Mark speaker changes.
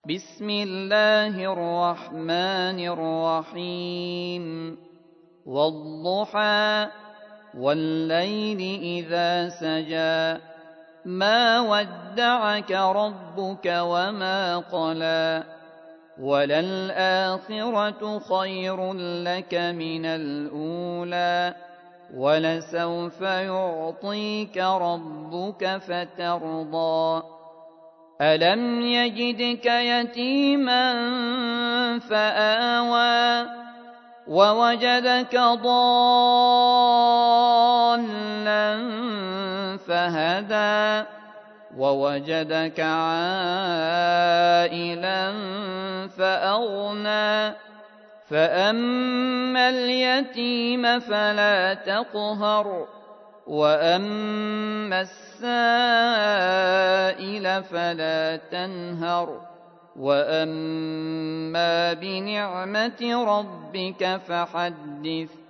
Speaker 1: بسم الله الرحمن الرحيم والضحى والليل إذا سجى ما ودعك ربك وما قلى وللآخرة خير لك من الأولى ولسوف يعطيك ربك فترضى ألم يجدك يتيما فآوى ووجدك ضالا فهدى ووجدك عائلا فأغنى فأما اليتيم فلا تقهر وأما السائل فلا تنهر وأما بنعمة ربك فحدث